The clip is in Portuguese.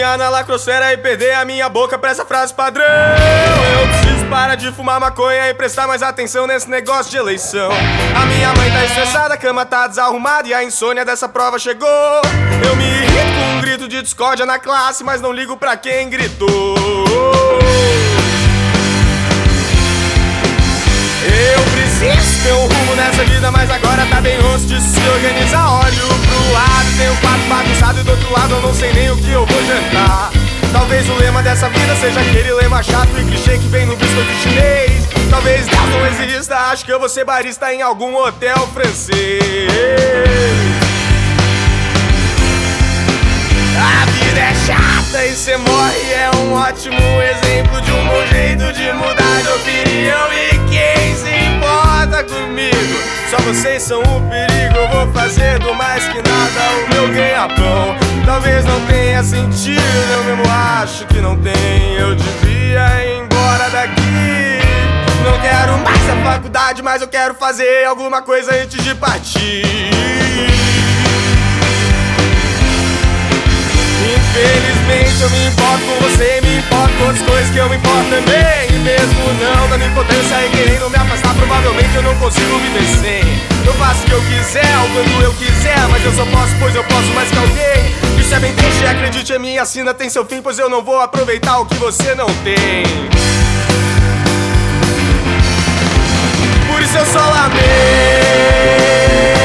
caminhar na lacrosfera e perder a minha boca pra essa frase padrão. Eu preciso parar de fumar maconha e prestar mais atenção nesse negócio de eleição. A minha mãe tá estressada, a cama tá desarrumada e a insônia dessa prova chegou. Eu me irrito com um grito de discórdia na classe, mas não ligo pra quem gritou. Eu preciso ter um rumo nessa vida, mas agora tá bem longe de se organizar. Olho pro lado, tenho um quarto bagunçado e do outro lado eu não sei nem o que eu vou jantar. Talvez o lema dessa vida seja aquele lema chato e clichê que vem no biscoito chinês. Talvez Deus não exista, acho que eu vou ser barista em algum hotel francês. A vida é chata e cê morre, é um ótimo exemplo de um bom jeito de mudar de opinião. E quem se importa comigo? Só vocês são um perigo, eu vou fazer do mais que nada o meu ganha-pão. Talvez não tenha sentido, eu mesmo acho que não tem. Eu devia ir embora daqui. Não quero mais a faculdade, mas eu quero fazer alguma coisa antes de partir. Infelizmente eu me importo com você, me importo com outras coisas que eu me importo também. E mesmo não dando importância e querendo me afastar, provavelmente eu não consigo viver sem. Eu faço o que eu quiser, ou quando eu quiser, mas eu só posso, pois eu posso mais que alguém. Isso é bem triste, acredite em mim, a sina tem seu fim, pois eu não vou aproveitar o que você não tem. Por isso eu só lamento.